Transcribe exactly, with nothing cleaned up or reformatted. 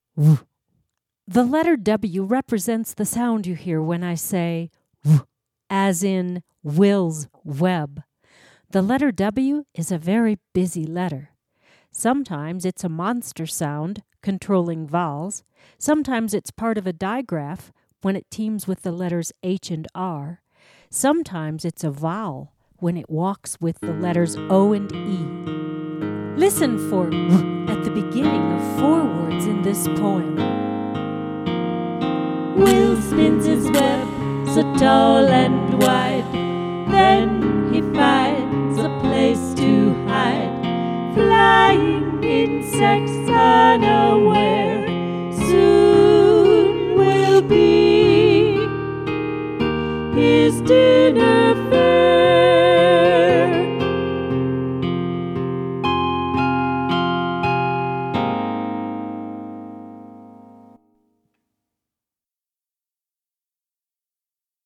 W. The letter W represents the sound you hear when I say W, as in Will's web. The letter W is a very busy letter. Sometimes it's a monster sound, controlling vowels. Sometimes it's part of a digraph when it teams with the letters H and R. Sometimes it's a vowel when it walks with the letters O and E. Listen for W at the beginning of four words in this poem. Will spins his web so tall and wide, then he finds a place to hide, flying insects unaware.